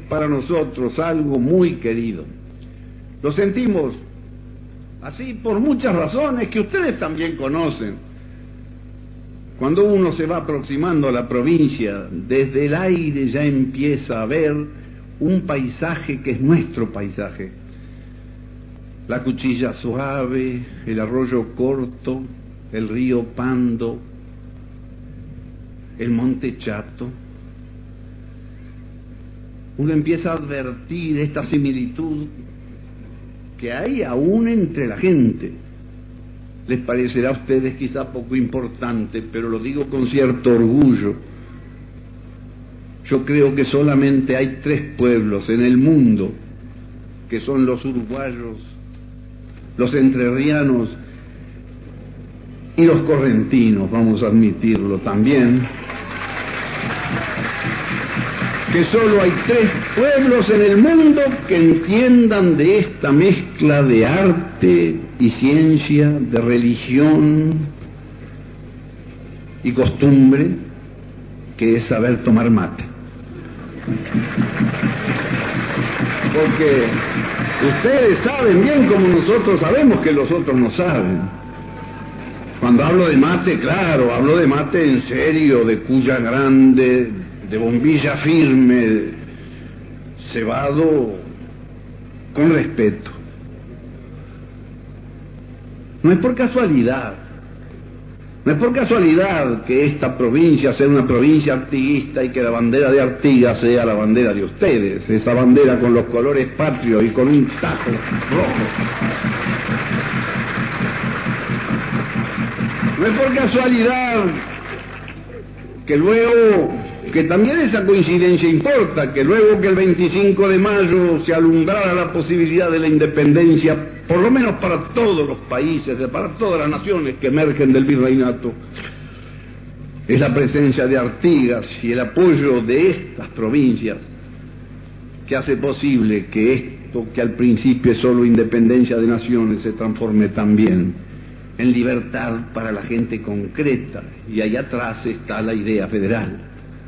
para nosotros algo muy querido. Lo sentimos así por muchas razones que ustedes también conocen. Cuando uno se va aproximando a la provincia, desde el aire ya empieza a ver un paisaje que es nuestro paisaje. La Cuchilla Suave, el arroyo Corto, el río Pando, el monte Chato. Uno empieza a advertir esta similitud que hay aún entre la gente. Les parecerá a ustedes quizá poco importante, pero lo digo con cierto orgullo. Yo creo que solamente hay 3 pueblos en el mundo, que son los uruguayos, los entrerrianos y los correntinos, vamos a admitirlo también, que solo hay 3 pueblos en el mundo que entiendan de esta mezcla de arte y ciencia, de religión y costumbre, que es saber tomar mate. Porque ustedes saben bien como nosotros sabemos que los otros no saben. Cuando hablo de mate, claro, hablo de mate en serio, de cuya grande, de bombilla firme, cebado con respeto. No es por casualidad, no es por casualidad que esta provincia sea una provincia artiguista y que la bandera de Artigas sea la bandera de ustedes, esa bandera con los colores patrios y con un tajo rojo. No es por casualidad que luego, que también esa coincidencia importa, que luego que el 25 de mayo se alumbrara la posibilidad de la independencia, por lo menos para todos los países, para todas las naciones que emergen del virreinato, es la presencia de Artigas y el apoyo de estas provincias que hace posible que esto, que al principio es solo independencia de naciones, se transforme también en libertad para la gente concreta, y allá atrás está la idea federal.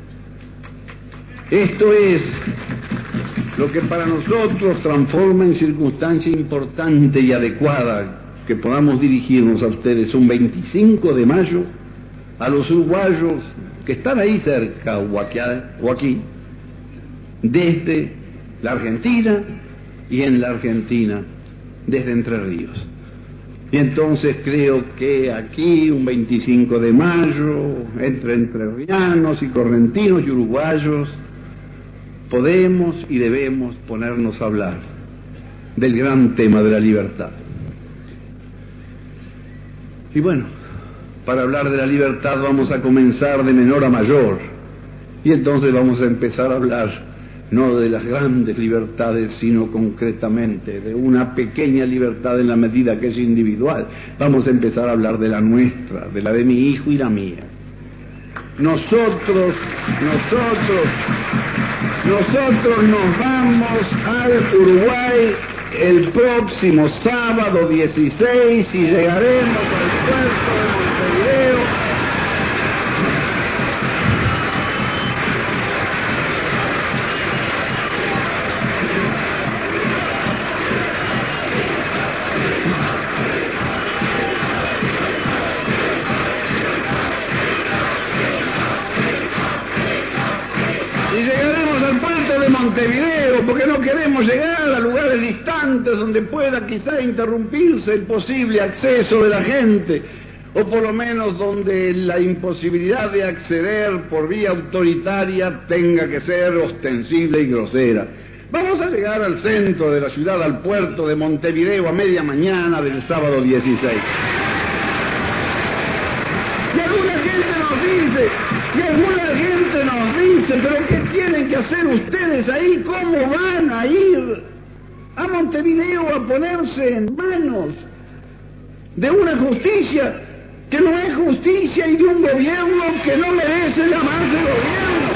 Esto es lo que para nosotros transforma en circunstancia importante y adecuada que podamos dirigirnos a ustedes un 25 de mayo, a los uruguayos que están ahí cerca o aquí, desde la Argentina y en la Argentina desde Entre Ríos. Y entonces creo que aquí, un 25 de mayo, entre entrerrianos y correntinos y uruguayos, podemos y debemos ponernos a hablar del gran tema de la libertad. Y bueno, para hablar de la libertad vamos a comenzar de menor a mayor, y entonces vamos a empezar a hablar no de las grandes libertades, sino concretamente de una pequeña libertad en la medida que es individual. Vamos a empezar a hablar de la nuestra, de la de mi hijo y la mía. Nosotros nos vamos al Uruguay el próximo sábado 16 y llegaremos al puerto de Montevideo. Montevideo, porque no queremos llegar a lugares distantes donde pueda quizá interrumpirse el posible acceso de la gente, o por lo menos donde la imposibilidad de acceder por vía autoritaria tenga que ser ostensible y grosera. Vamos a llegar al centro de la ciudad, al puerto de Montevideo, a media mañana del sábado 16. Y alguna gente nos dice, pero ¿qué tienen que hacer ustedes ahí? ¿Cómo van a ir a Montevideo a ponerse en manos de una justicia que no es justicia y de un gobierno que no merece llamarse gobierno?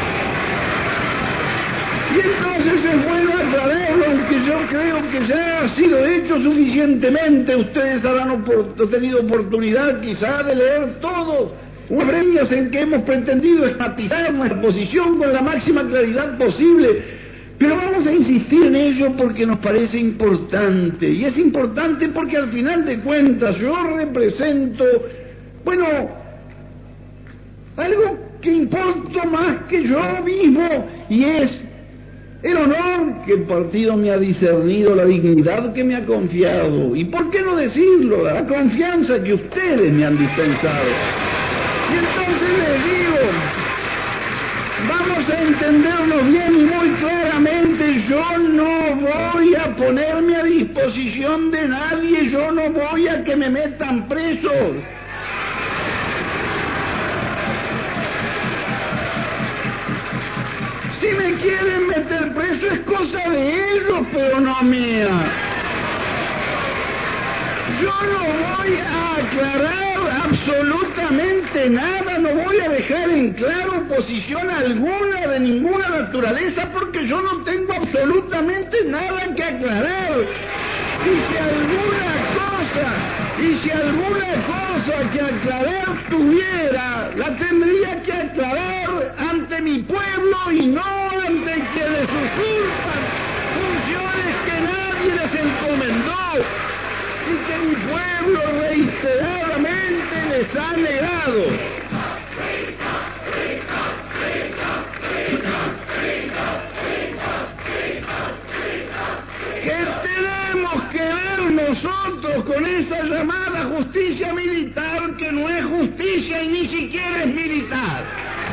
Y entonces es bueno aclararlo, aunque yo creo que ya ha sido hecho suficientemente. Ustedes habrán tenido oportunidad quizá de leer todo unas breves en que hemos pretendido enfatizar nuestra posición con la máxima claridad posible, pero vamos vamos a insistir en ello porque nos parece importante, y es importante porque al final de cuentas yo represento, bueno, algo que importa más que yo mismo, y es el honor que el partido me ha discernido, la dignidad que me ha confiado, y por qué no decirlo, la confianza que ustedes me han dispensado. Y entonces les digo, vamos a entendernos bien y muy claramente, yo no voy a ponerme a disposición de nadie, yo no voy a que me metan presos. Si me quieren meter preso es cosa de ellos, pero no mía. Yo no voy a aclarar absolutamente nada, no voy a dejar en claro posición alguna de ninguna naturaleza porque yo no tengo absolutamente nada que aclarar. Y si alguna cosa que aclarar tuviera, la tendría que aclarar ante mi pueblo y no ante quienes usurpan funciones que nadie les encomendó y que mi pueblo reiteradamente les ha negado. ¿Qué tenemos que ver nosotros con esa llamada justicia militar que no es justicia y ni siquiera es militar?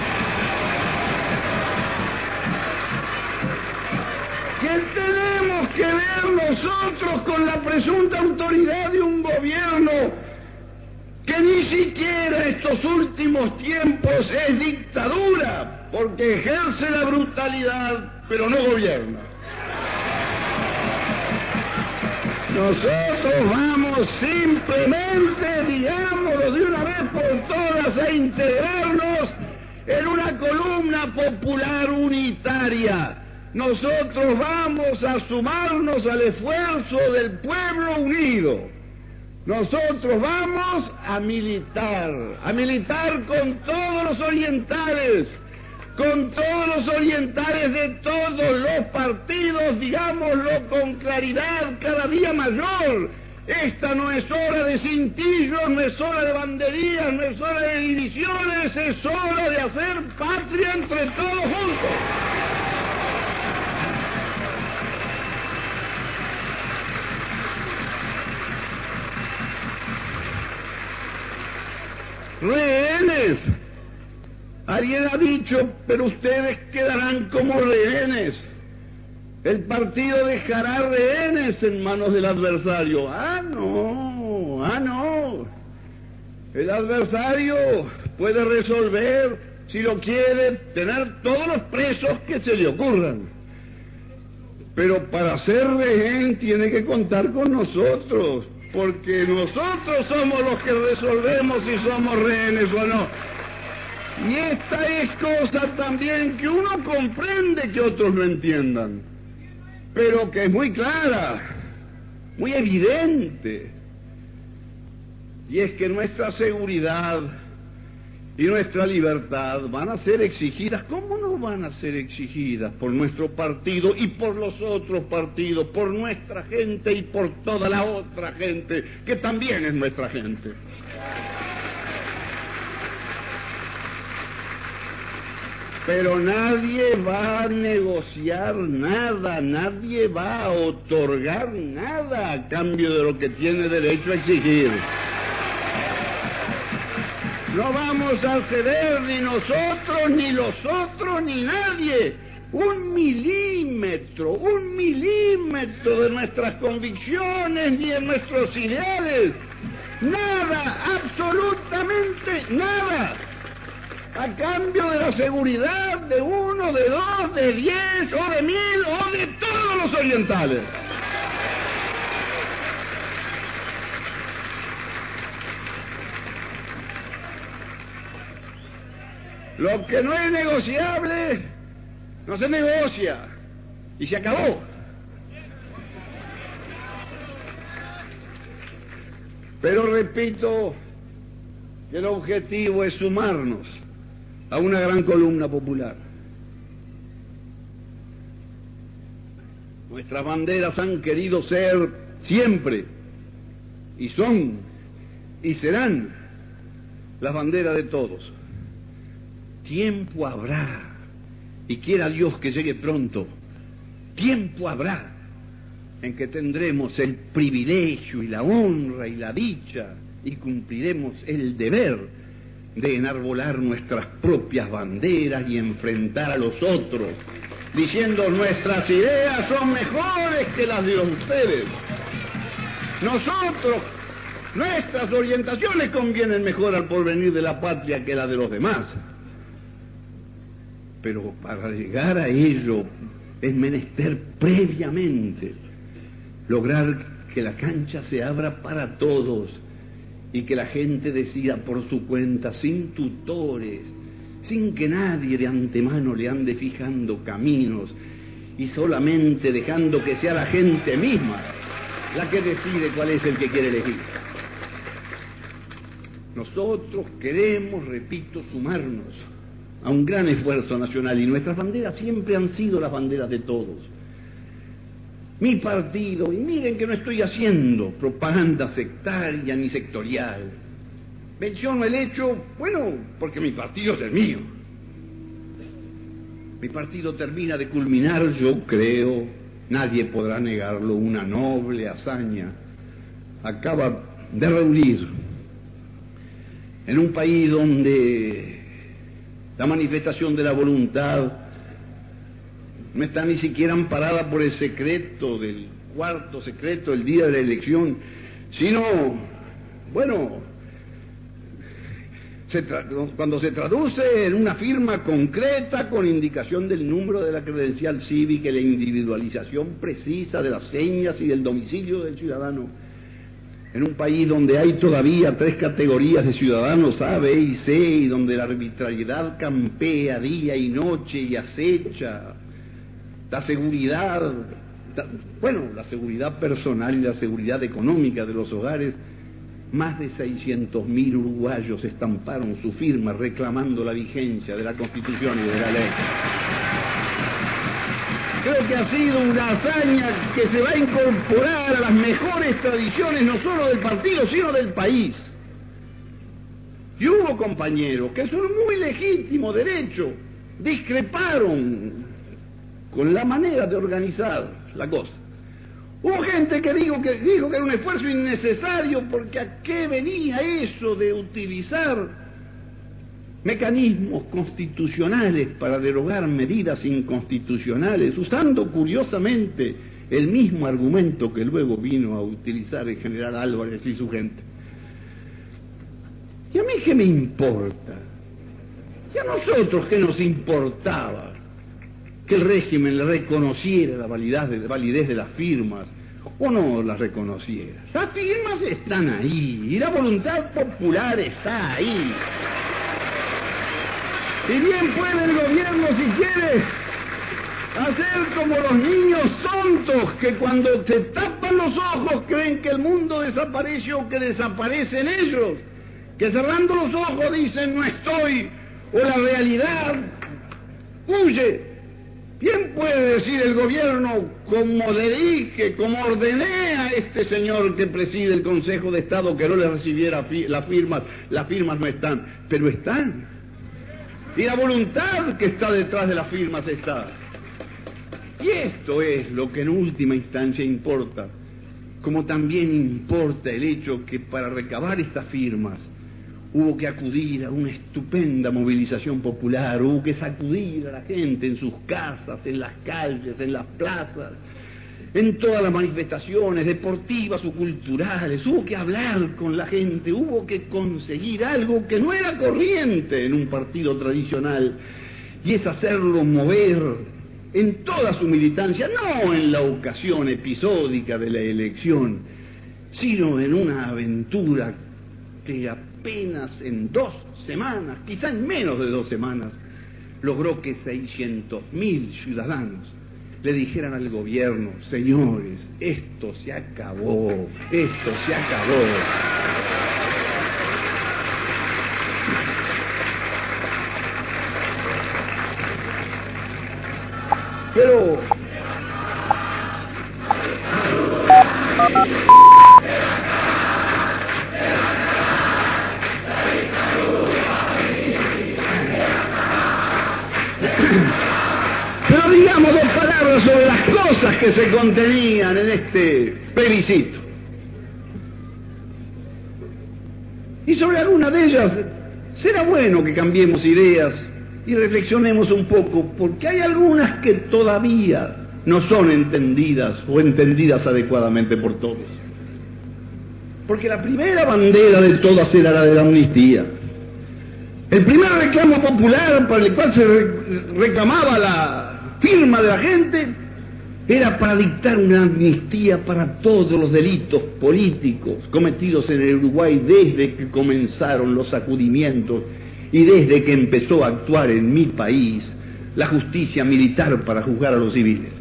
¿Qué tenemos que ver nosotros con la presunta autoridad de un gobierno que ni siquiera estos últimos tiempos es dictadura, porque ejerce la brutalidad, pero no gobierna? Nosotros vamos simplemente, digámoslo de una vez por todas, a integrarnos en una columna popular unitaria. Nosotros vamos a sumarnos al esfuerzo del pueblo unido. Nosotros vamos a militar con todos los orientales, de todos los partidos, digámoslo con claridad cada día mayor. Esta no es hora de cintillos, no es hora de banderías, no es hora de divisiones, es hora de hacer patria entre todos juntos. Rehenes. Alguien ha dicho, pero ustedes quedarán como rehenes. El partido dejará rehenes en manos del adversario. No. El adversario puede resolver, si lo quiere, tener todos los presos que se le ocurran. Pero para ser rehén tiene que contar con nosotros, porque nosotros somos los que resolvemos si somos rehenes o no. Y esta es cosa también que uno comprende que otros no entiendan, pero que es muy clara, muy evidente. Y es que nuestra seguridad y nuestra libertad van a ser exigidas. ¿Cómo no van a ser exigidas? Por nuestro partido y por los otros partidos, por nuestra gente y por toda la otra gente, que también es nuestra gente. Pero nadie va a negociar nada, nadie va a otorgar nada a cambio de lo que tiene derecho a exigir. No vamos a ceder ni nosotros, ni los otros, ni nadie. Un milímetro de nuestras convicciones ni de nuestros ideales. Nada, absolutamente nada. A cambio de la seguridad de 1, de 2, de 10, o de 1000, o de todos los orientales. Lo que no es negociable, no se negocia, y se acabó. Pero repito que el objetivo es sumarnos a una gran columna popular. Nuestras banderas han querido ser siempre, y son, y serán, las banderas de todos. Tiempo habrá, y quiera Dios que llegue pronto, tiempo habrá en que tendremos el privilegio y la honra y la dicha y cumpliremos el deber de enarbolar nuestras propias banderas y enfrentar a los otros, diciendo nuestras ideas son mejores que las de ustedes. Nosotros, nuestras orientaciones convienen mejor al porvenir de la patria que la de los demás. Pero para llegar a ello es menester previamente lograr que la cancha se abra para todos y que la gente decida por su cuenta, sin tutores, sin que nadie de antemano le ande fijando caminos y solamente dejando que sea la gente misma la que decide cuál es el que quiere elegir. Nosotros queremos, repito, sumarnos a un gran esfuerzo nacional y nuestras banderas siempre han sido las banderas de todos. Mi partido, y miren que no estoy haciendo propaganda sectaria ni sectorial, menciono el hecho, bueno, porque mi partido es el mío. Mi partido termina de culminar, yo creo, nadie podrá negarlo, una noble hazaña. Acaba de reunir en un país donde la manifestación de la voluntad no está ni siquiera amparada por el secreto del cuarto secreto el día de la elección, sino, bueno, cuando se traduce en una firma concreta con indicación del número de la credencial cívica y la individualización precisa de las señas y del domicilio del ciudadano, en un país donde hay todavía 3 categorías de ciudadanos, A, B y C, y donde la arbitrariedad campea día y noche y acecha la seguridad, la seguridad personal y la seguridad económica de los hogares, más de 600.000 uruguayos estamparon su firma reclamando la vigencia de la Constitución y de la ley. Creo que ha sido una hazaña que se va a incorporar a las mejores tradiciones no solo del partido, sino del país. Y hubo compañeros que son muy legítimo derecho, discreparon con la manera de organizar la cosa. Hubo gente que dijo que era un esfuerzo innecesario porque a qué venía eso de utilizar mecanismos constitucionales para derogar medidas inconstitucionales, usando curiosamente el mismo argumento que luego vino a utilizar el general Álvarez y su gente. ¿Y a mí qué me importa? ¿Y a nosotros qué nos importaba que el régimen le reconociera la validez de las firmas o no las reconociera? Las firmas están ahí y la voluntad popular está ahí. Y bien puede el gobierno, si quiere, hacer como los niños tontos que cuando se tapan los ojos creen que el mundo desaparece o que desaparecen ellos, que cerrando los ojos dicen no estoy, o la realidad huye. Bien puede decir el gobierno, como le dije, como ordené a este señor que preside el Consejo de Estado que no le recibiera las firmas no están, pero están. Y la voluntad que está detrás de las firmas está. Y esto es lo que en última instancia importa, como también importa el hecho que para recabar estas firmas hubo que acudir a una estupenda movilización popular, hubo que sacudir a la gente en sus casas, en las calles, en las plazas, en todas las manifestaciones deportivas o culturales, hubo que hablar con la gente, hubo que conseguir algo que no era corriente en un partido tradicional, y es hacerlo mover en toda su militancia, no en la ocasión episódica de la elección, sino en una aventura que apenas en 2 semanas, quizá en menos de 2 semanas, logró que 600.000 ciudadanos le dijeran al gobierno: señores, esto se acabó, esto se acabó. Pero cosas que se contenían en este plebiscito. Y sobre alguna de ellas será bueno que cambiemos ideas y reflexionemos un poco, porque hay algunas que todavía no son entendidas o entendidas adecuadamente por todos. Porque la primera bandera de todas era la de la amnistía. El primer reclamo popular para el cual se reclamaba la firma de la gente era para dictar una amnistía para todos los delitos políticos cometidos en el Uruguay desde que comenzaron los sacudimientos y desde que empezó a actuar en mi país la justicia militar para juzgar a los civiles.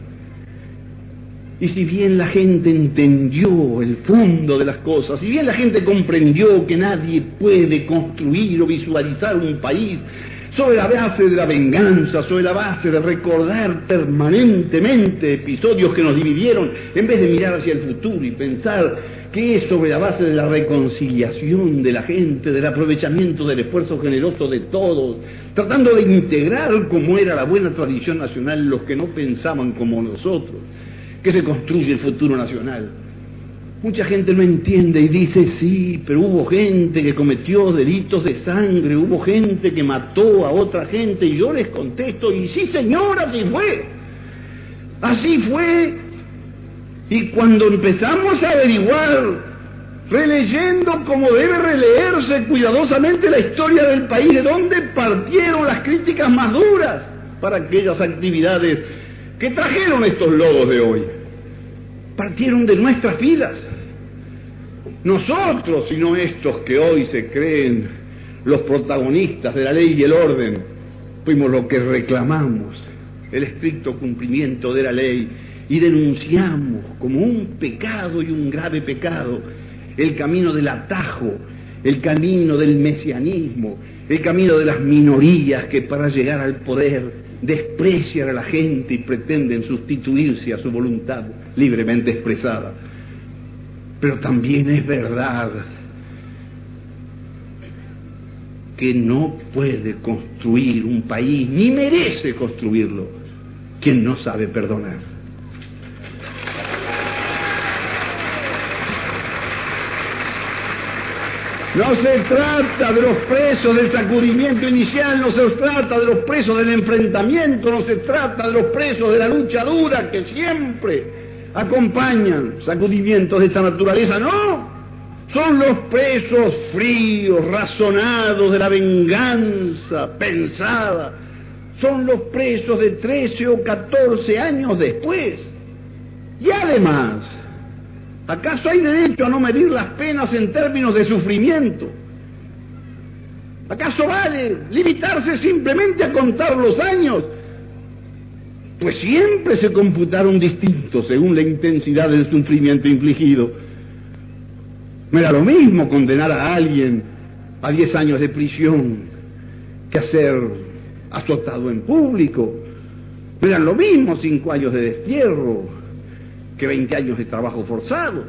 Y si bien la gente entendió el fondo de las cosas, si bien la gente comprendió que nadie puede construir o visualizar un país sobre la base de la venganza, sobre la base de recordar permanentemente episodios que nos dividieron, en vez de mirar hacia el futuro y pensar que es sobre la base de la reconciliación de la gente, del aprovechamiento del esfuerzo generoso de todos, tratando de integrar, como era la buena tradición nacional, los que no pensaban como nosotros, que se construye el futuro nacional. Mucha gente no entiende y dice, sí, pero hubo gente que cometió delitos de sangre, hubo gente que mató a otra gente, y yo les contesto, y sí, señor, así fue. Así fue. Y cuando empezamos a averiguar, releyendo como debe releerse cuidadosamente la historia del país, de dónde partieron las críticas más duras para aquellas actividades que trajeron estos lodos de hoy, partieron de nuestras filas. Nosotros, y no estos que hoy se creen los protagonistas de la ley y el orden, fuimos los que reclamamos el estricto cumplimiento de la ley y denunciamos como un pecado y un grave pecado el camino del atajo, el camino del mesianismo, el camino de las minorías que para llegar al poder desprecian a la gente y pretenden sustituirse a su voluntad libremente expresada. Pero también es verdad que no puede construir un país, ni merece construirlo, quien no sabe perdonar. No se trata de los presos del sacudimiento inicial, no se trata de los presos del enfrentamiento, no se trata de los presos de la lucha dura que siempre acompañan sacudimientos de esta naturaleza, no. Son los presos fríos, razonados de la venganza pensada. Son los presos de 13 o 14 años después. Y además, ¿acaso hay derecho a no medir las penas en términos de sufrimiento? ¿Acaso vale limitarse simplemente a contar los años? Pues siempre se computaron distintos según la intensidad del sufrimiento infligido. No era lo mismo condenar a alguien a 10 años de prisión que a ser azotado en público. No eran lo mismo 5 años de destierro que 20 años de trabajo forzado.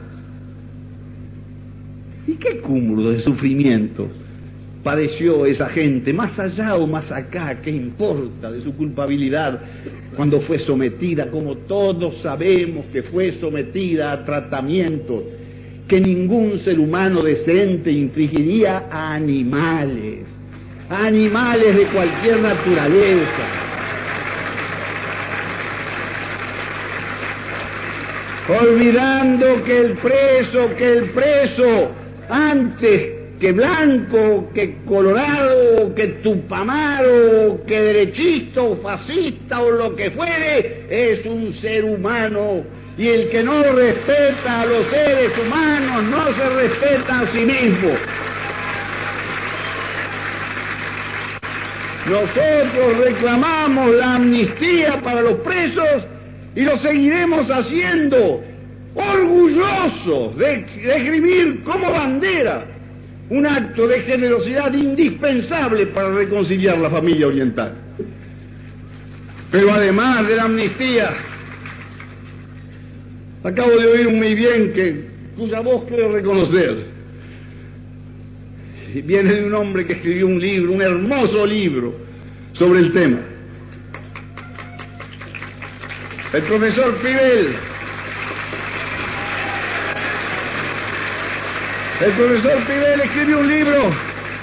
¿Y qué cúmulo de sufrimiento padeció esa gente, más allá o más acá, qué importa de su culpabilidad, cuando fue sometida, como todos sabemos que fue sometida a tratamientos que ningún ser humano decente infligiría a animales de cualquier naturaleza? Olvidando que el preso, antes que blanco, que colorado, que tupamaro, que derechista o fascista o lo que fuere, es un ser humano, y el que no respeta a los seres humanos no se respeta a sí mismo. Nosotros reclamamos la amnistía para los presos y lo seguiremos haciendo, orgullosos de esgrimir como bandera un acto de generosidad indispensable para reconciliar la familia oriental. Pero además de la amnistía, acabo de oír muy bien cuya voz quiero reconocer. Viene de un hombre que escribió un libro, un hermoso libro sobre el tema. El profesor Pibel. El profesor Pibel escribió un libro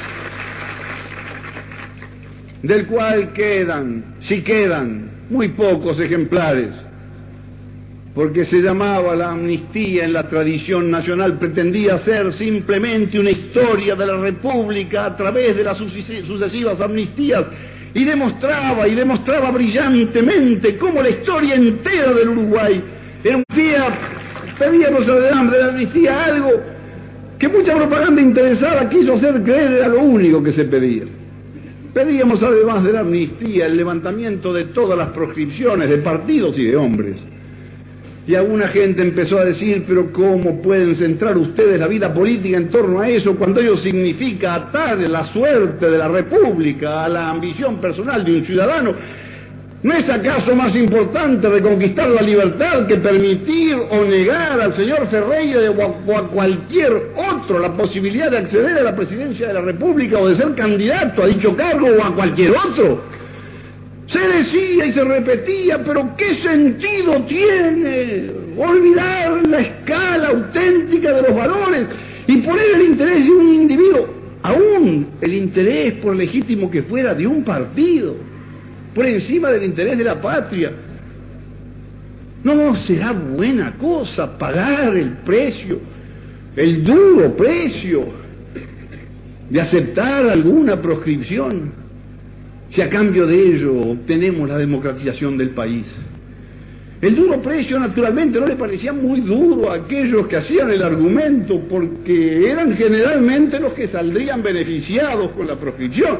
del cual si quedan, muy pocos ejemplares, porque se llamaba La amnistía en la tradición nacional. Pretendía ser simplemente una historia de la República a través de las sucesivas amnistías, y demostraba brillantemente cómo la historia entera del Uruguay era un día. Pedíamos de la amnistía algo que mucha propaganda interesada quiso hacer creer era lo único que se pedía. Pedíamos, además de la amnistía, el levantamiento de todas las proscripciones de partidos y de hombres. Y alguna gente empezó a decir, pero ¿cómo pueden centrar ustedes la vida política en torno a eso, cuando ello significa atar la suerte de la República a la ambición personal de un ciudadano? ¿No es acaso más importante reconquistar la libertad que permitir o negar al señor Ferreira o a cualquier otro la posibilidad de acceder a la presidencia de la República o de ser candidato a dicho cargo o a cualquier otro? Se decía y se repetía, pero ¿qué sentido tiene olvidar la escala auténtica de los valores y poner el interés de un individuo, aún el interés, por legítimo que fuera, de un partido, por encima del interés de la patria? No será buena cosa pagar el precio, el duro precio de aceptar alguna proscripción, si a cambio de ello obtenemos la democratización del país. El duro precio, naturalmente, no le parecía muy duro a aquellos que hacían el argumento, porque eran generalmente los que saldrían beneficiados con la proscripción.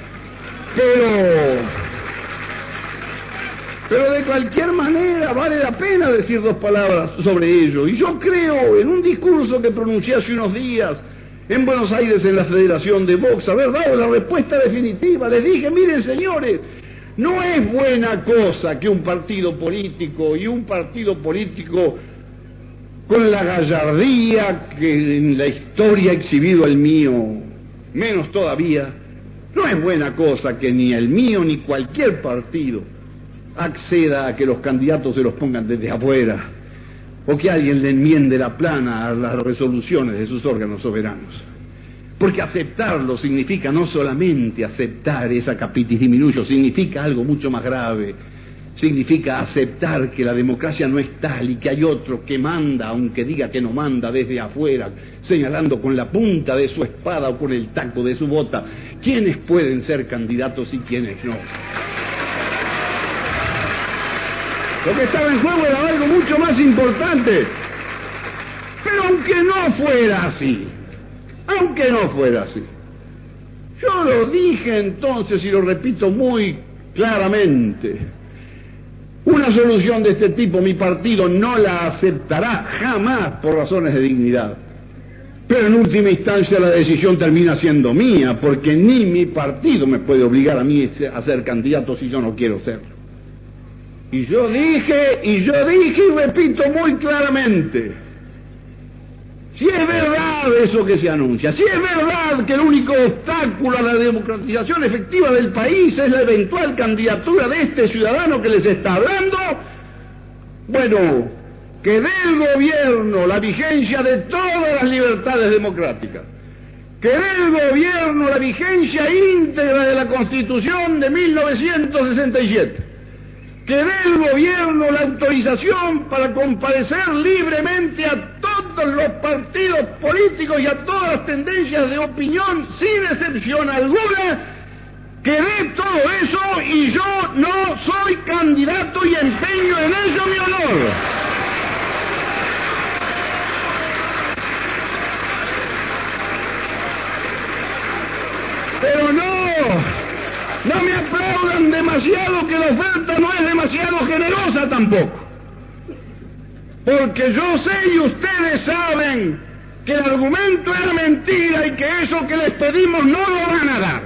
Pero de cualquier manera vale la pena decir dos palabras sobre ello. Y yo creo, en un discurso que pronuncié hace unos días en Buenos Aires, en la Federación de Box, haber dado la respuesta definitiva. Les dije, miren señores, no es buena cosa que un partido político, y un partido político con la gallardía que en la historia ha exhibido el mío, menos todavía, no es buena cosa que ni el mío ni cualquier partido acceda a que los candidatos se los pongan desde afuera, o que alguien le enmiende la plana a las resoluciones de sus órganos soberanos. Porque aceptarlo significa no solamente aceptar esa capitis diminuyo, significa algo mucho más grave. Significa aceptar que la democracia no es tal y que hay otro que manda, aunque diga que no manda, desde afuera, señalando con la punta de su espada o con el taco de su bota quiénes pueden ser candidatos y quiénes no. Lo que estaba en juego era algo mucho más importante. Pero aunque no fuera así, yo lo dije entonces y lo repito muy claramente, una solución de este tipo mi partido no la aceptará jamás por razones de dignidad. Pero en última instancia la decisión termina siendo mía, porque ni mi partido me puede obligar a mí a ser candidato si yo no quiero serlo. Y yo dije y repito muy claramente, si es verdad eso que se anuncia, si es verdad que el único obstáculo a la democratización efectiva del país es la eventual candidatura de este ciudadano que les está hablando, bueno, que dé el gobierno la vigencia de todas las libertades democráticas, que dé el gobierno la vigencia íntegra de la Constitución de 1967, que dé el gobierno la autorización para comparecer libremente a todos los partidos políticos y a todas las tendencias de opinión, sin excepción alguna, que dé todo eso, y yo no soy candidato y empeño en ello mi honor. Pero no me aplaudan demasiado, que la oferta no es demasiado generosa tampoco. Porque yo sé y ustedes saben que el argumento era mentira y que eso que les pedimos no lo van a dar.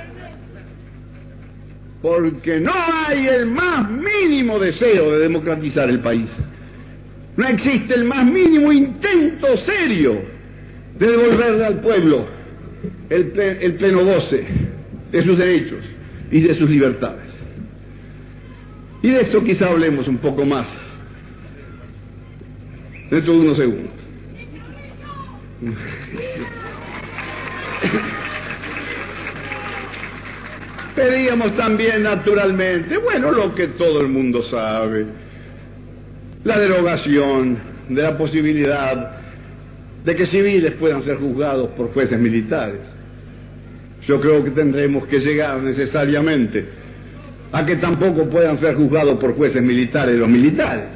Porque no hay el más mínimo deseo de democratizar el país. No existe el más mínimo intento serio de devolverle al pueblo el pleno goce de sus derechos y de sus libertades. Y de esto quizá hablemos un poco más dentro de unos segundos. Pedíamos también, naturalmente, bueno, lo que todo el mundo sabe, la derogación de la posibilidad de que civiles puedan ser juzgados por jueces militares. Yo creo que tendremos que llegar necesariamente a que tampoco puedan ser juzgados por jueces militares los militares.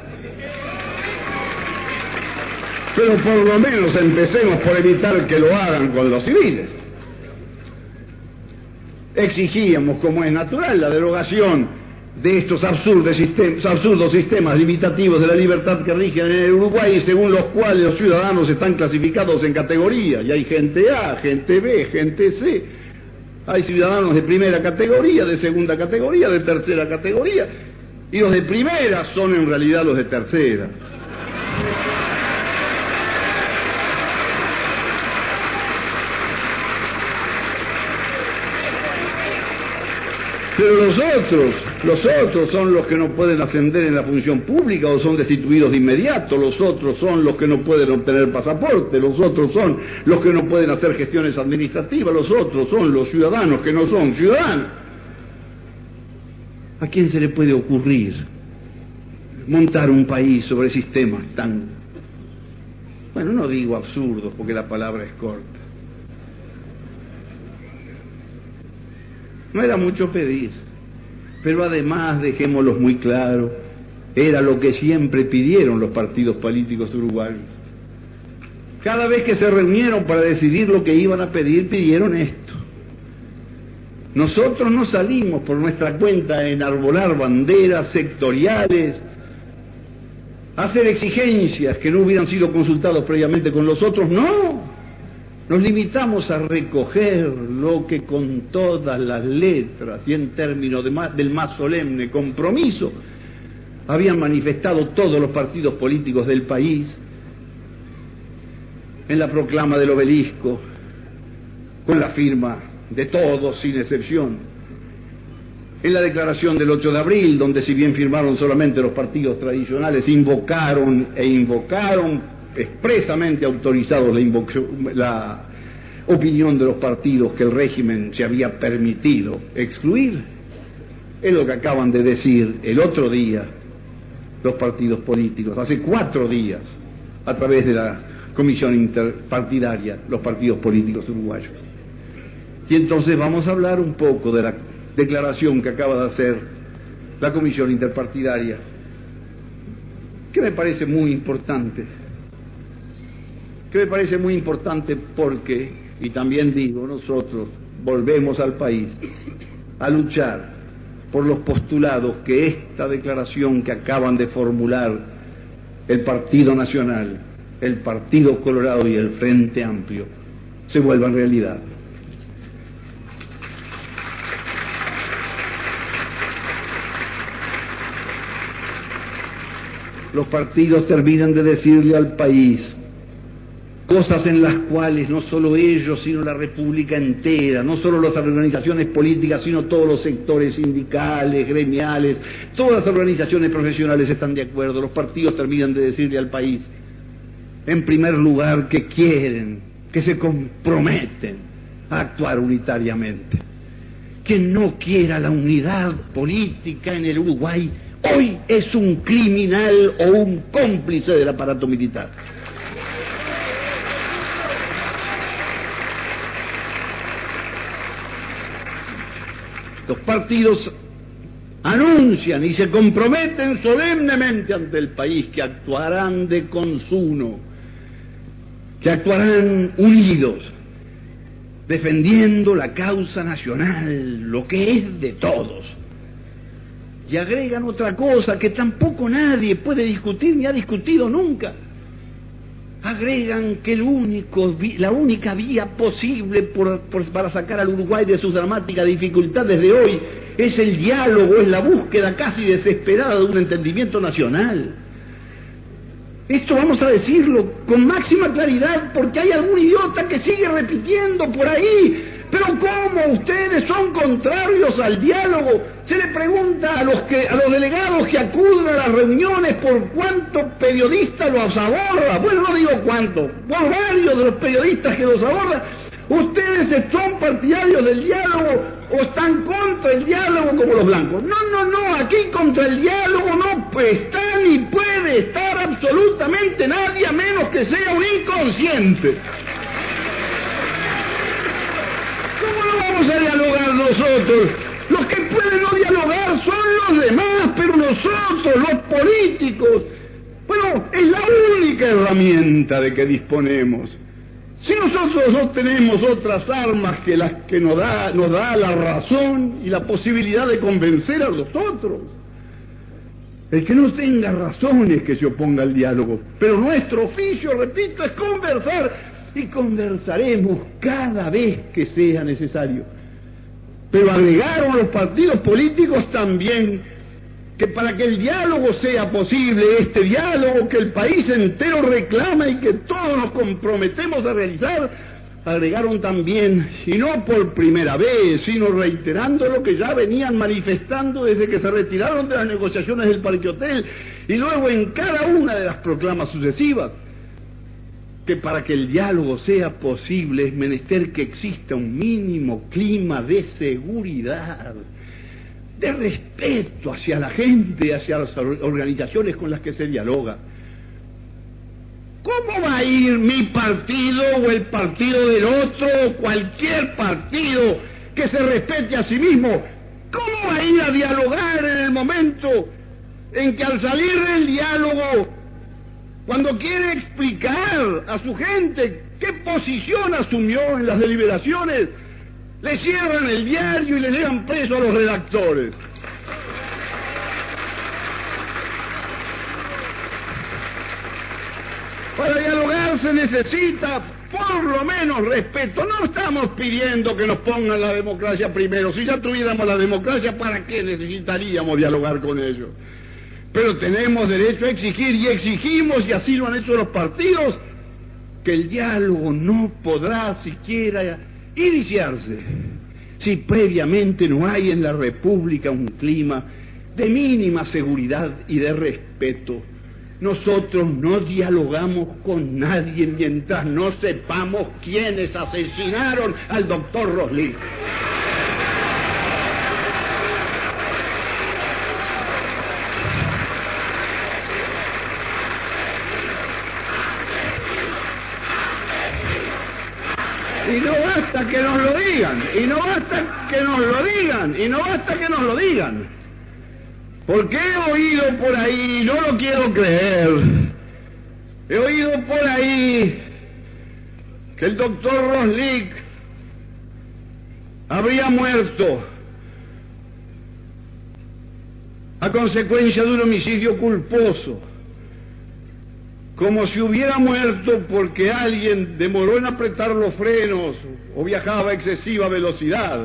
Pero por lo menos empecemos por evitar que lo hagan con los civiles. Exigíamos, como es natural, la derogación de estos absurdos sistemas limitativos de la libertad que rigen en el Uruguay, según los cuales los ciudadanos están clasificados en categorías, y hay gente A, gente B, gente C. Hay ciudadanos de primera categoría, de segunda categoría, de tercera categoría, y los de primera son en realidad los de tercera. Pero los otros son los que no pueden ascender en la función pública o son destituidos de inmediato, los otros son los que no pueden obtener pasaporte, los otros son los que no pueden hacer gestiones administrativas, los otros son los ciudadanos que no son ciudadanos. ¿A quién se le puede ocurrir montar un país sobre sistemas tan, bueno, no digo absurdos porque la palabra es corta? No era mucho pedir, pero además, dejémoslo muy claro, era lo que siempre pidieron los partidos políticos uruguayos. Cada vez que se reunieron para decidir lo que iban a pedir, pidieron esto. Nosotros no salimos por nuestra cuenta a enarbolar banderas sectoriales, a hacer exigencias que no hubieran sido consultados previamente con los otros, no. Nos limitamos a recoger lo que con todas las letras y en términos del más solemne compromiso habían manifestado todos los partidos políticos del país en la proclama del Obelisco, con la firma de todos sin excepción, en la declaración del 8 de abril, donde si bien firmaron solamente los partidos tradicionales, invocaron expresamente autorizados la opinión de los partidos que el régimen se había permitido excluir. Es lo que acaban de decir el otro día los partidos políticos, hace 4 días, a través de la Comisión Interpartidaria, los partidos políticos uruguayos. Y entonces vamos a hablar un poco de la declaración que acaba de hacer la Comisión Interpartidaria, que me parece muy importante. Porque, y también digo, nosotros volvemos al país a luchar por los postulados que esta declaración que acaban de formular el Partido Nacional, el Partido Colorado y el Frente Amplio se vuelvan realidad. Los partidos terminan de decirle al país cosas en las cuales no solo ellos, sino la República entera, no solo las organizaciones políticas, sino todos los sectores sindicales, gremiales, todas las organizaciones profesionales están de acuerdo. Los partidos terminan de decirle al país, en primer lugar, que quieren, que se comprometen a actuar unitariamente. Quien no quiera la unidad política en el Uruguay hoy es un criminal o un cómplice del aparato militar. Los partidos anuncian y se comprometen solemnemente ante el país que actuarán de consuno, que actuarán unidos, defendiendo la causa nacional, lo que es de todos. Y agregan otra cosa que tampoco nadie puede discutir ni ha discutido nunca. Agregan que la única vía posible para sacar al Uruguay de sus dramáticas dificultades de hoy es el diálogo, es la búsqueda casi desesperada de un entendimiento nacional. Esto vamos a decirlo con máxima claridad porque hay algún idiota que sigue repitiendo por ahí Pero ¿cómo ustedes son contrarios al diálogo? Se le pregunta a los delegados que acuden a las reuniones por cuántos periodistas los aborda. Bueno, no digo cuántos, por varios de los periodistas que los abordan. ¿Ustedes son partidarios del diálogo o están contra el diálogo como los blancos? No, aquí contra el diálogo no está ni puede estar absolutamente nadie a menos que sea un inconsciente. ¿Cómo no vamos a dialogar nosotros? Los que pueden no dialogar son los demás, pero nosotros, los políticos, bueno, es la única herramienta de que disponemos. Si nosotros no tenemos otras armas que las que nos da la razón y la posibilidad de convencer a los otros, el que no tenga razones que se oponga al diálogo. Pero nuestro oficio, repito, es conversar, y conversaremos cada vez que sea necesario. Pero agregaron los partidos políticos también que para que el diálogo sea posible, este diálogo que el país entero reclama y que todos nos comprometemos a realizar, agregaron también, y no por primera vez, sino reiterando lo que ya venían manifestando desde que se retiraron de las negociaciones del Parque Hotel, y luego en cada una de las proclamas sucesivas, que para que el diálogo sea posible es menester que exista un mínimo clima de seguridad, de respeto hacia la gente, hacia las organizaciones con las que se dialoga. ¿Cómo va a ir mi partido o el partido del otro, o cualquier partido que se respete a sí mismo? ¿Cómo va a ir a dialogar en el momento en que al salir del diálogo, cuando quiere explicar a su gente qué posición asumió en las deliberaciones, le cierran el diario y le llevan preso a los redactores? Para dialogar se necesita por lo menos respeto. No estamos pidiendo que nos pongan la democracia primero. Si ya tuviéramos la democracia, ¿para qué necesitaríamos dialogar con ellos? Pero tenemos derecho a exigir, y exigimos, y así lo han hecho los partidos, que el diálogo no podrá siquiera iniciarse si previamente no hay en la República un clima de mínima seguridad y de respeto. Nosotros no dialogamos con nadie mientras no sepamos quiénes asesinaron al doctor Roslich. Y no basta que nos lo digan, y no basta que nos lo digan, y no basta que nos lo digan. Porque he oído por ahí, no lo quiero creer, he oído por ahí que el doctor Roslich habría muerto a consecuencia de un homicidio culposo, como si hubiera muerto porque alguien demoró en apretar los frenos o viajaba a excesiva velocidad,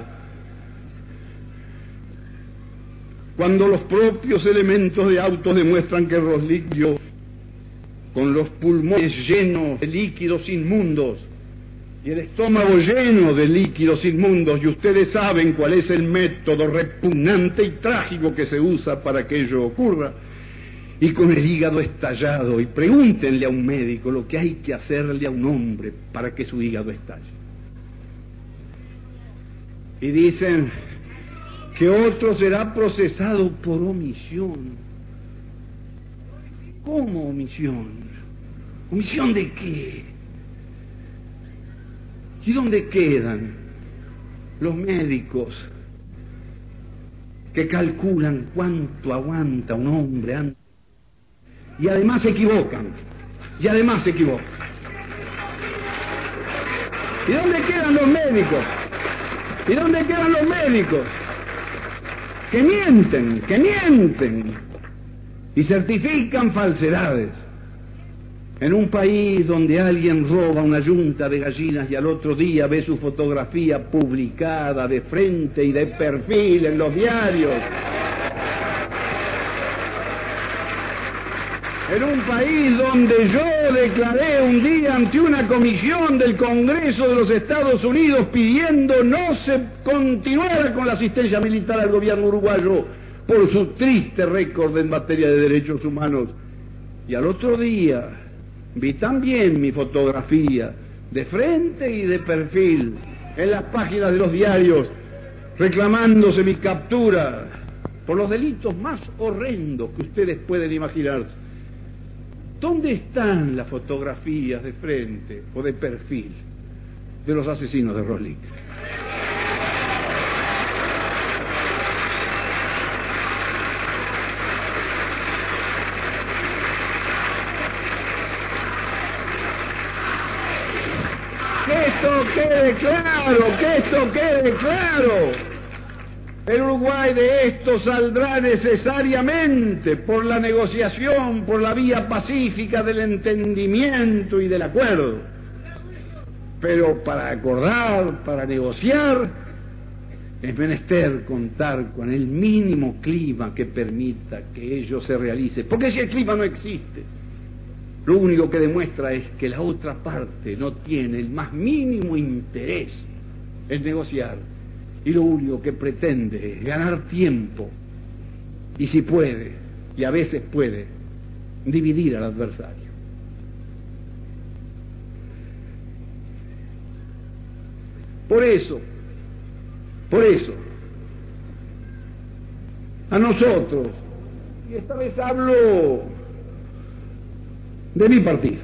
cuando los propios elementos de autos demuestran que Roslich dio con los pulmones llenos de líquidos inmundos y el estómago lleno de líquidos inmundos, y ustedes saben cuál es el método repugnante y trágico que se usa para que ello ocurra, y con el hígado estallado. Y pregúntenle a un médico lo que hay que hacerle a un hombre para que su hígado estalle. Y dicen que otro será procesado por omisión. ¿Cómo omisión? ¿Omisión de qué? ¿Y dónde quedan los médicos que calculan cuánto aguanta un hombre antes? Y además se equivocan. ¿Y dónde quedan los médicos? ¿Y dónde quedan los médicos que mienten y certifican falsedades? En un país donde alguien roba una yunta de gallinas y al otro día ve su fotografía publicada de frente y de perfil en los diarios. En un país donde yo declaré un día ante una comisión del Congreso de los Estados Unidos pidiendo no se continuara con la asistencia militar al gobierno uruguayo por su triste récord en materia de derechos humanos. Y al otro día vi también mi fotografía de frente y de perfil en las páginas de los diarios reclamándose mi captura por los delitos más horrendos que ustedes pueden imaginarse. ¿Dónde están las fotografías de frente o de perfil de los asesinos de Roslik? ¡Que esto quede claro! ¡Que esto quede claro! El Uruguay de esto saldrá necesariamente por la negociación, por la vía pacífica del entendimiento y del acuerdo. Pero para acordar, para negociar, es menester contar con el mínimo clima que permita que ello se realice. Porque si el clima no existe, lo único que demuestra es que la otra parte no tiene el más mínimo interés en negociar. Y lo único que pretende es ganar tiempo y si puede, y a veces puede, dividir al adversario. Por eso, a nosotros, y esta vez hablo de mi partido,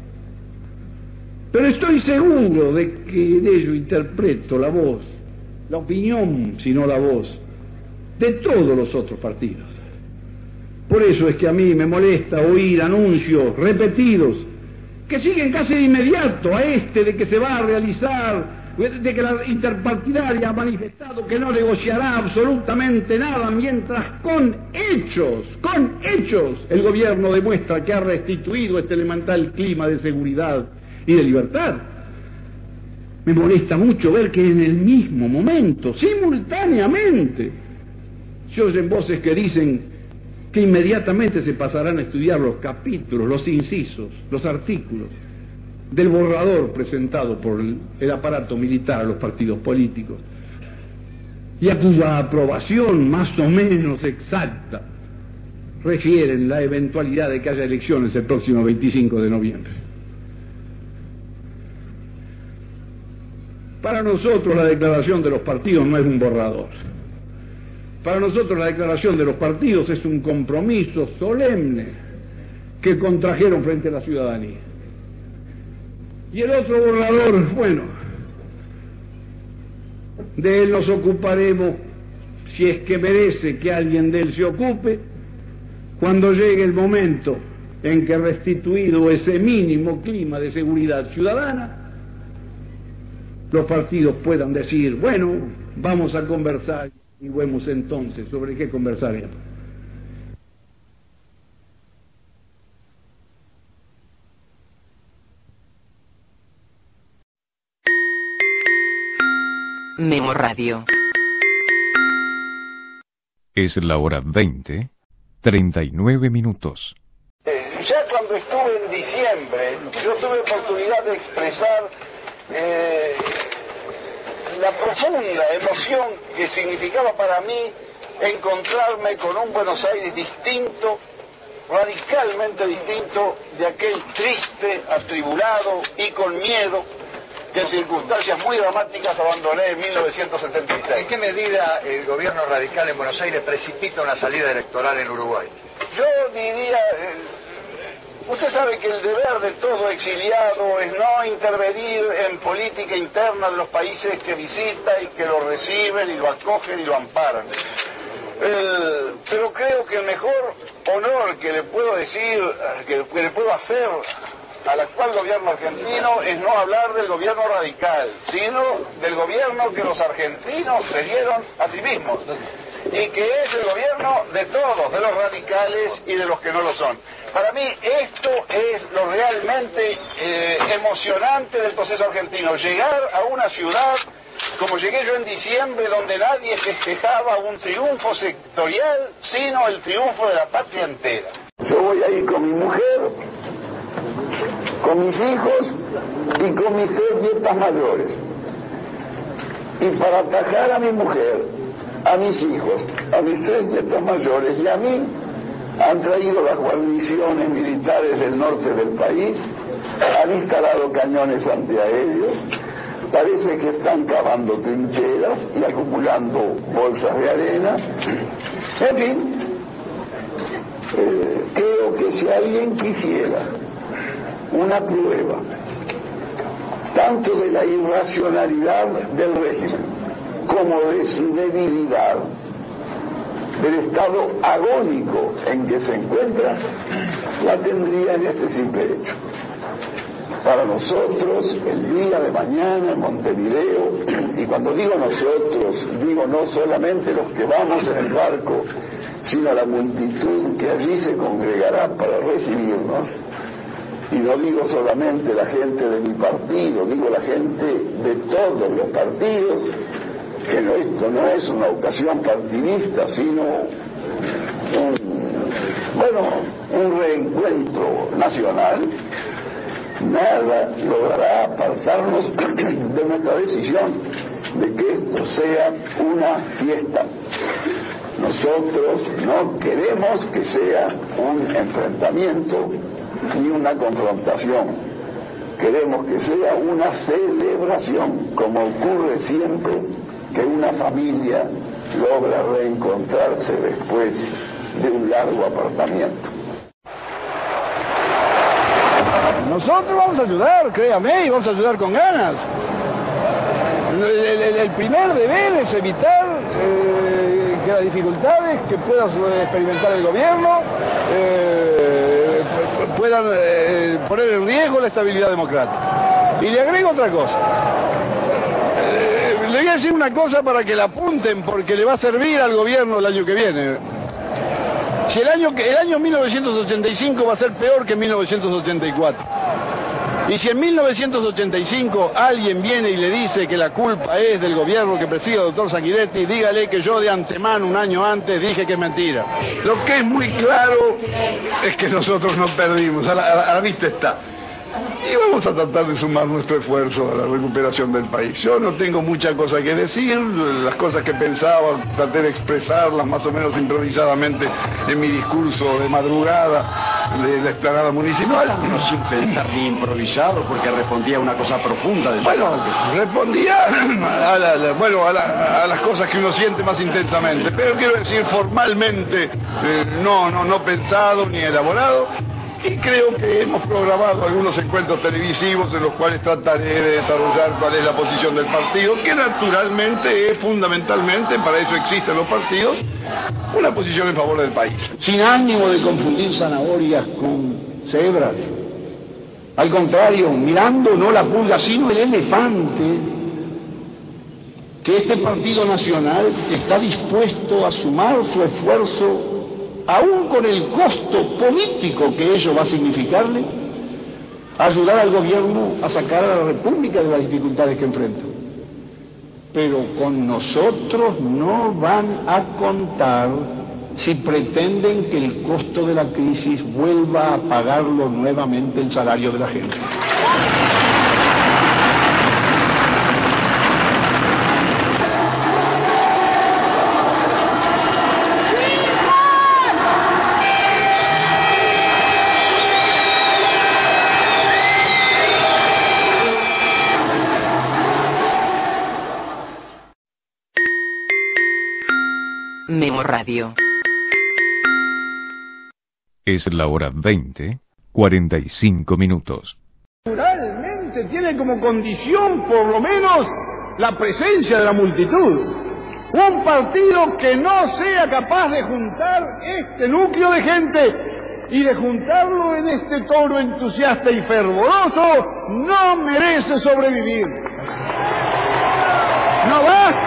pero estoy seguro de que en ello interpreto la voz, la opinión, sino la voz, de todos los otros partidos. Por eso es que a mí me molesta oír anuncios repetidos que siguen casi de inmediato a este de que se va a realizar, de que la interpartidaria ha manifestado que no negociará absolutamente nada, mientras con hechos, el gobierno demuestra que ha restituido este elemental clima de seguridad y de libertad. Me molesta mucho ver que en el mismo momento, simultáneamente, se oyen voces que dicen que inmediatamente se pasarán a estudiar los capítulos, los incisos, los artículos del borrador presentado por el aparato militar a los partidos políticos, y a cuya aprobación más o menos exacta refieren la eventualidad de que haya elecciones el próximo 25 de noviembre. Para nosotros la declaración de los partidos no es un borrador. Para nosotros la declaración de los partidos es un compromiso solemne que contrajeron frente a la ciudadanía. Y el otro borrador, bueno, de él nos ocuparemos, si es que merece que alguien de él se ocupe, cuando llegue el momento en que, restituido ese mínimo clima de seguridad ciudadana, los partidos puedan decir, bueno, vamos a conversar y vemos entonces sobre qué conversaremos. Memo Radio. Es la hora 20:39 minutos. Ya cuando estuve en diciembre, yo tuve oportunidad de expresar la profunda emoción que significaba para mí encontrarme con un Buenos Aires distinto, radicalmente distinto de aquel triste, atribulado y con miedo que en circunstancias muy dramáticas abandoné en 1976. ¿En qué medida el gobierno radical en Buenos Aires precipita una salida electoral en Uruguay? Yo diría, usted sabe que el deber de todo exiliado es no intervenir en política interna de los países que visita y que lo reciben y lo acogen y lo amparan. Pero creo que el mejor honor que le puedo decir, que le puedo hacer al actual gobierno argentino es no hablar del gobierno radical, sino del gobierno que los argentinos se dieron a sí mismos, y que es el gobierno de todos, de los radicales y de los que no lo son. Para mí esto es lo realmente emocionante del proceso argentino, llegar a una ciudad como llegué yo en diciembre, donde nadie festejaba un triunfo sectorial, sino el triunfo de la patria entera. Yo voy a ir con mi mujer, con mis hijos y con mis 3 nietas mayores. Y para atajar a mi mujer, a mis hijos, a mis 3 nietas mayores y a mí, han traído las guarniciones militares del norte del país, han instalado cañones antiaéreos, parece que están cavando trincheras y acumulando bolsas de arena. En fin, creo que si alguien quisiera una prueba tanto de la irracionalidad del régimen como de su debilidad, del estado agónico en que se encuentra, la tendría en este simple hecho. Para nosotros, el día de mañana en Montevideo, y cuando digo nosotros, digo no solamente los que vamos en el barco, sino la multitud que allí se congregará para recibirnos, y no digo solamente la gente de mi partido, digo la gente de todos los partidos, que esto no es una ocasión partidista, sino un reencuentro nacional. Nada logrará apartarnos de nuestra decisión de que esto sea una fiesta. Nosotros no queremos que sea un enfrentamiento ni una confrontación. Queremos que sea una celebración, como ocurre siempre que una familia logra reencontrarse después de un largo apartamiento. Nosotros vamos a ayudar, créame, y vamos a ayudar con ganas. El primer deber es evitar que las dificultades que pueda experimentar el gobierno puedan poner en riesgo la estabilidad democrática. Y le agrego otra cosa. Le voy a decir una cosa para que la apunten, porque le va a servir al gobierno el año que viene. Si el año 1985 va a ser peor que 1984. Y si en 1985 alguien viene y le dice que la culpa es del gobierno que preside el doctor Sanguinetti, dígale que yo de antemano, un año antes, dije que es mentira. Lo que es muy claro es que nosotros no perdimos, a la vista está. Y vamos a tratar de sumar nuestro esfuerzo a la recuperación del país. Yo no tengo mucha cosa que decir, las cosas que pensaba traté de expresarlas más o menos improvisadamente en mi discurso de madrugada de la explanada municipal. No sin pensar ni improvisado, porque respondía a una cosa profunda. Bueno, respondía a las cosas que uno siente más intensamente, pero quiero decir formalmente no pensado ni elaborado. Y creo que hemos programado algunos encuentros televisivos en los cuales trataré de desarrollar cuál es la posición del partido, que naturalmente es fundamentalmente, para eso existen los partidos, una posición en favor del país. Sin ánimo de confundir zanahorias con cebras. Al contrario, mirando no la pulga, sino el elefante, que este Partido Nacional está dispuesto a sumar su esfuerzo, aún con el costo político que ello va a significarle, ayudar al gobierno a sacar a la República de las dificultades que enfrenta. Pero con nosotros no van a contar si pretenden que el costo de la crisis vuelva a pagarlo nuevamente el salario de la gente. Memo Radio. Es la hora 20:45. Naturalmente tiene como condición por lo menos la presencia de la multitud. Un partido que no sea capaz de juntar este núcleo de gente y de juntarlo en este tono entusiasta y fervoroso no merece sobrevivir. No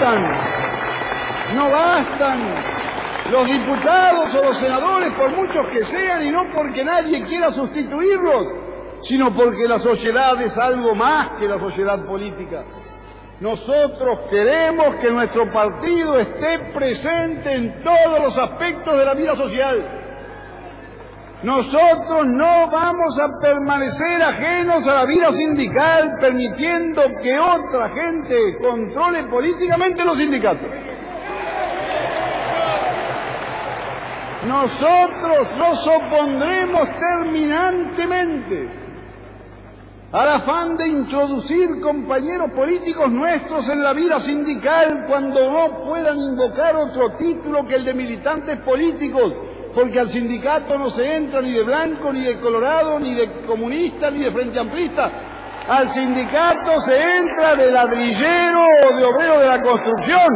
bastan los diputados o los senadores, por muchos que sean, y no porque nadie quiera sustituirlos, sino porque la sociedad es algo más que la sociedad política. Nosotros queremos que nuestro partido esté presente en todos los aspectos de la vida social. Nosotros no vamos a permanecer ajenos a la vida sindical permitiendo que otra gente controle políticamente los sindicatos. Nosotros nos opondremos terminantemente al afán de introducir compañeros políticos nuestros en la vida sindical cuando no puedan invocar otro título que el de militantes políticos, porque al sindicato no se entra ni de blanco, ni de colorado, ni de comunista, ni de frente amplista. Al sindicato se entra de ladrillero o de obrero de la construcción.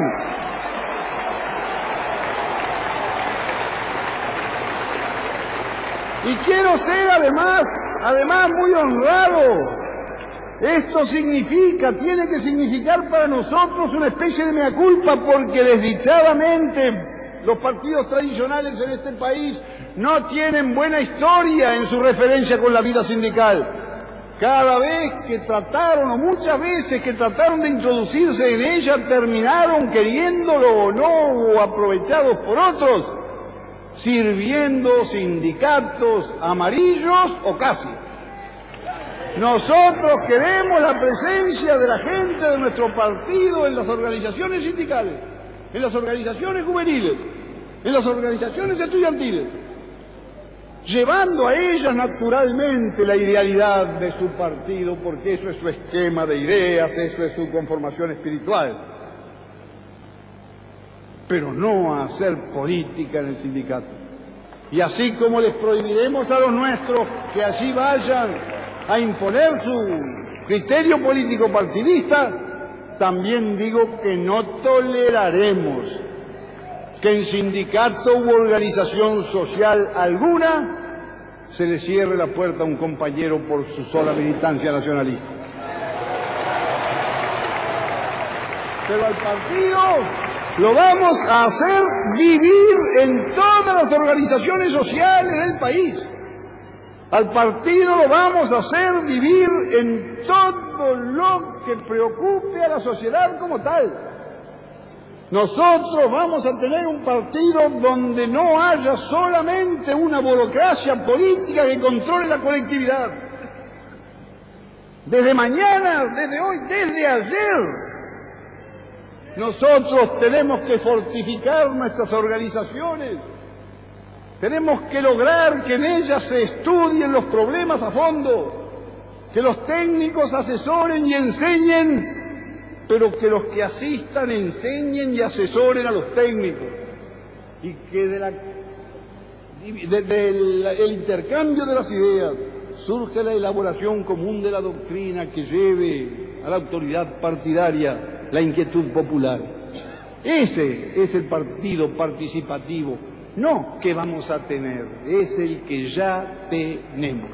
Y quiero ser además muy honrado. Esto tiene que significar para nosotros una especie de mea culpa, porque desdichadamente los partidos tradicionales en este país no tienen buena historia en su referencia con la vida sindical. Cada vez que trataron, o muchas veces que trataron de introducirse en ella, terminaron queriéndolo o no, o aprovechados por otros, sirviendo sindicatos amarillos o casi. Nosotros queremos la presencia de la gente de nuestro partido en las organizaciones sindicales, en las organizaciones juveniles, en las organizaciones estudiantiles, llevando a ellas naturalmente la idealidad de su partido, porque eso es su esquema de ideas, eso es su conformación espiritual. Pero no a hacer política en el sindicato. Y así como les prohibiremos a los nuestros que allí vayan a imponer su criterio político partidista, también digo que no toleraremos que en sindicato u organización social alguna se le cierre la puerta a un compañero por su sola militancia nacionalista. Pero al partido lo vamos a hacer vivir en todas las organizaciones sociales del país. Al partido lo vamos a hacer vivir en todo lo que preocupe a la sociedad como tal. Nosotros vamos a tener un partido donde no haya solamente una burocracia política que controle la colectividad. Desde mañana, desde hoy, desde ayer, nosotros tenemos que fortificar nuestras organizaciones. Tenemos que lograr que en ellas se estudien los problemas a fondo, que los técnicos asesoren y enseñen, pero que los que asistan enseñen y asesoren a los técnicos, y que del intercambio de las ideas surge la elaboración común de la doctrina que lleve a la autoridad partidaria la inquietud popular. Ese es el partido participativo, no que vamos a tener, es el que ya tenemos.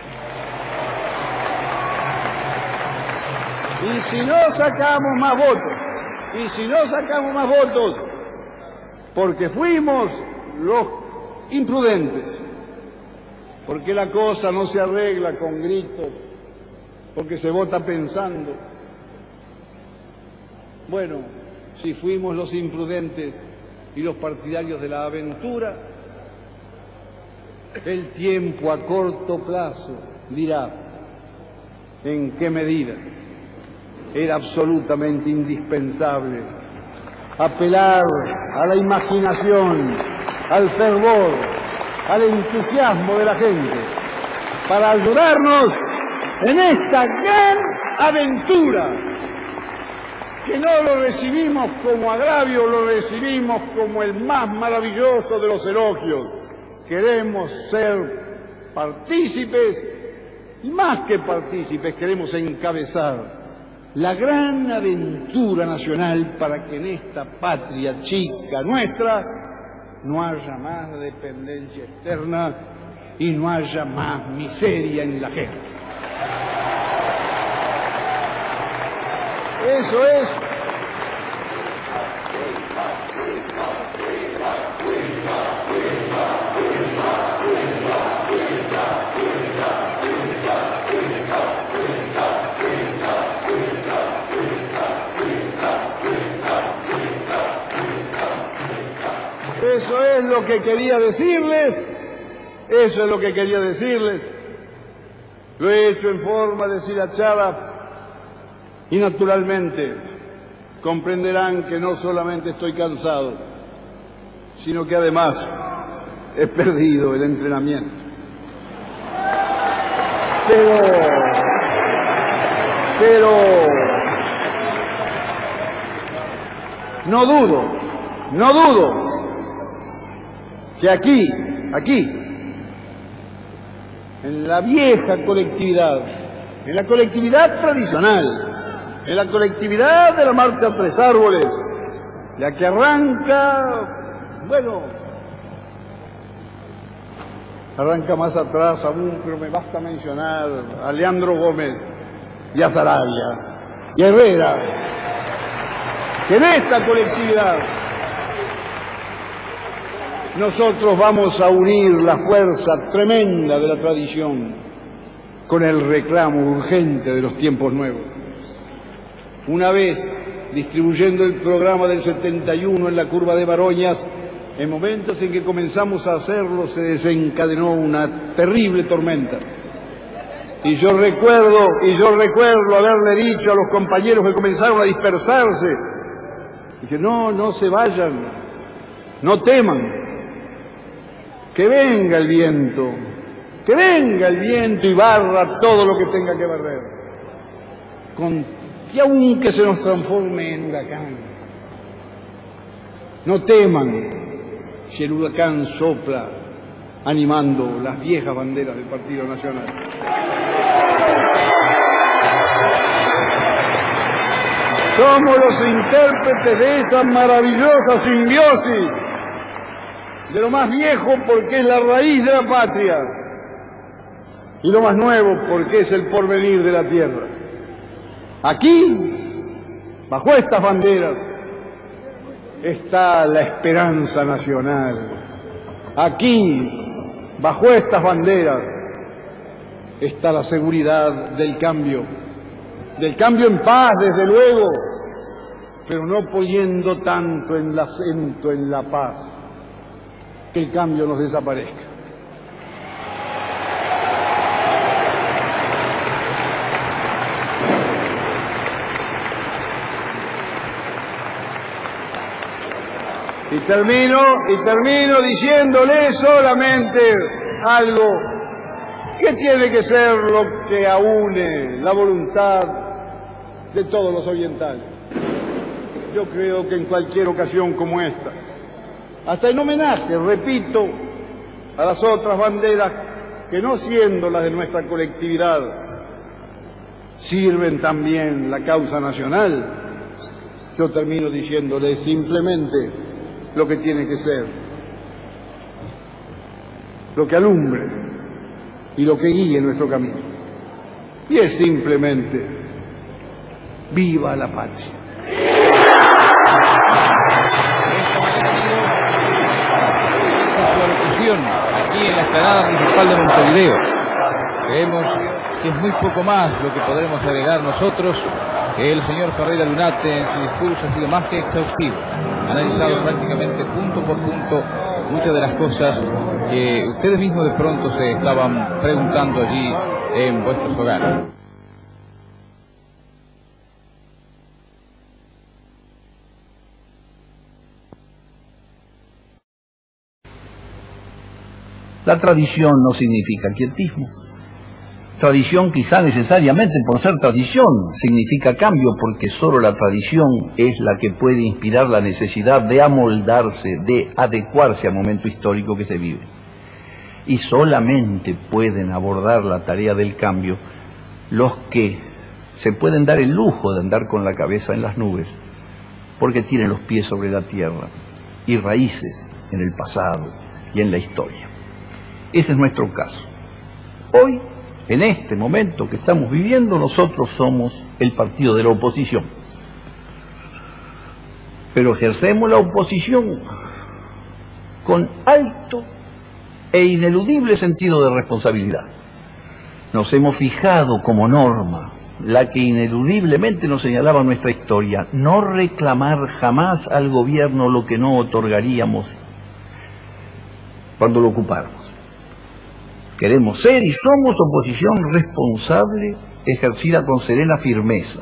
Y si no sacamos más votos, porque fuimos los imprudentes, porque la cosa no se arregla con gritos, porque se vota pensando. Bueno, si fuimos los imprudentes y los partidarios de la aventura, el tiempo a corto plazo dirá en qué medida era absolutamente indispensable apelar a la imaginación, al fervor, al entusiasmo de la gente para ayudarnos en esta gran aventura, que no lo recibimos como agravio, lo recibimos como el más maravilloso de los elogios. Queremos ser partícipes, y más que partícipes, queremos encabezar la gran aventura nacional para que en esta patria chica nuestra no haya más dependencia externa y no haya más miseria en la gente. Eso es. Eso es lo que quería decirles, Eso es lo que quería decirles. Lo he hecho en forma deshilachada y naturalmente comprenderán que no solamente estoy cansado, sino que además he perdido el entrenamiento. Pero no dudo que aquí, en la vieja colectividad, en la colectividad tradicional, en la colectividad de la marcha Tres Árboles, la que arranca, arranca más atrás aún, pero me basta mencionar a Leandro Gómez y a Sarabia y a Herrera, que en esta colectividad nosotros vamos a unir la fuerza tremenda de la tradición con el reclamo urgente de los tiempos nuevos. Una vez distribuyendo el programa del 71 en la curva de Baroñas, en momentos en que comenzamos a hacerlo se desencadenó una terrible tormenta. Y yo recuerdo haberle dicho a los compañeros que comenzaron a dispersarse, dije, no se vayan, no teman, que venga el viento y barra todo lo que tenga que barrer, y aunque se nos transforme en huracán, no teman si el huracán sopla animando las viejas banderas del Partido Nacional. Somos los intérpretes de esa maravillosa simbiosis de lo más viejo porque es la raíz de la patria y lo más nuevo porque es el porvenir de la tierra. Aquí, bajo estas banderas, está la esperanza nacional. Aquí, bajo estas banderas, está la seguridad del cambio en paz, desde luego, pero no poniendo tanto el acento en la paz, que el cambio nos desaparezca. Y termino diciéndole solamente algo que tiene que ser lo que aúne la voluntad de todos los orientales. Yo creo que en cualquier ocasión como esta, hasta en homenaje, repito, a las otras banderas que no siendo las de nuestra colectividad, sirven también la causa nacional, yo termino diciéndole simplemente lo que tiene que ser, lo que alumbre y lo que guíe nuestro camino. Y es simplemente, ¡viva la patria! Aquí en la explanada municipal de Montevideo. Creemos que es muy poco más lo que podremos agregar nosotros, que el señor Ferreira Lunate en su discurso ha sido más que exhaustivo. Ha analizado prácticamente punto por punto muchas de las cosas que ustedes mismos de pronto se estaban preguntando allí en vuestros hogares. La tradición no significa quietismo. Tradición quizá necesariamente por ser tradición significa cambio, porque solo la tradición es la que puede inspirar la necesidad de amoldarse, de adecuarse al momento histórico que se vive. Y solamente pueden abordar la tarea del cambio los que se pueden dar el lujo de andar con la cabeza en las nubes, porque tienen los pies sobre la tierra y raíces en el pasado y en la historia. Ese es nuestro caso. Hoy, en este momento que estamos viviendo, nosotros somos el partido de la oposición. Pero ejercemos la oposición con alto e ineludible sentido de responsabilidad. Nos hemos fijado como norma, la que ineludiblemente nos señalaba nuestra historia, no reclamar jamás al gobierno lo que no otorgaríamos cuando lo ocupáramos. Queremos ser y somos oposición responsable, ejercida con serena firmeza.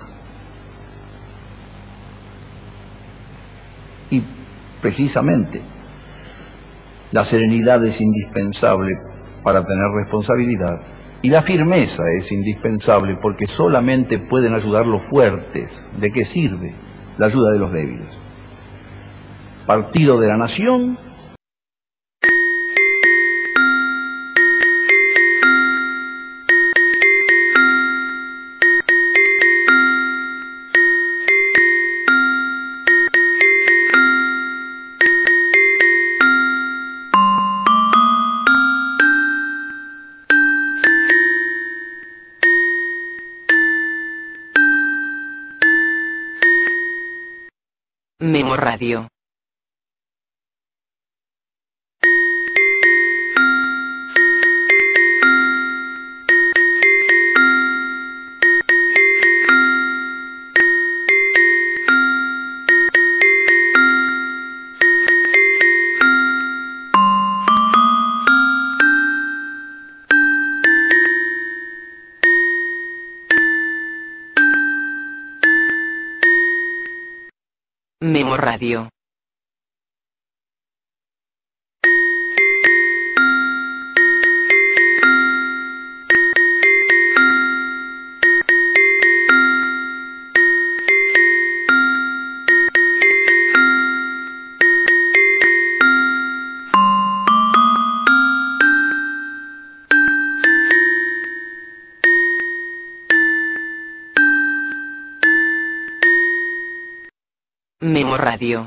Y precisamente la serenidad es indispensable para tener responsabilidad y la firmeza es indispensable porque solamente pueden ayudar los fuertes. ¿De qué sirve la ayuda de los débiles? Partido de la Nación. Memo Radio. Memo Radio. Memo Radio.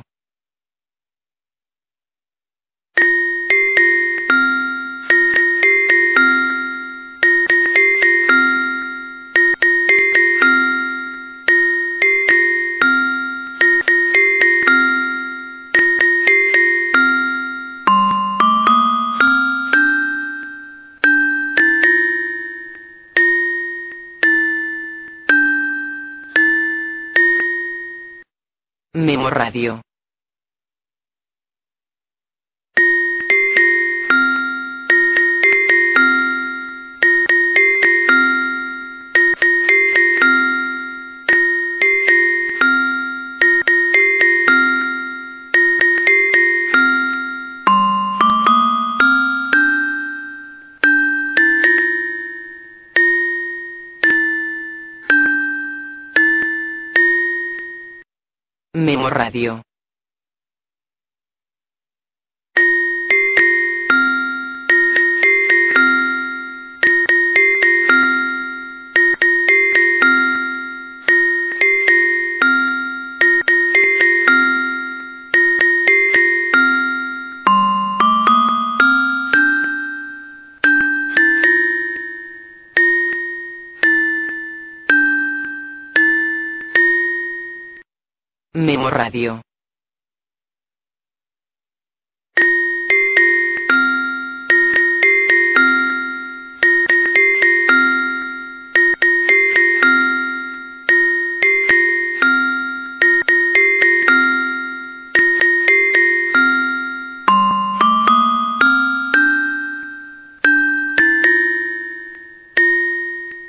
Memo Radio. Memo Radio. Memo Radio.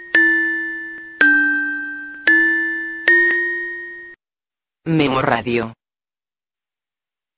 Memo Radio.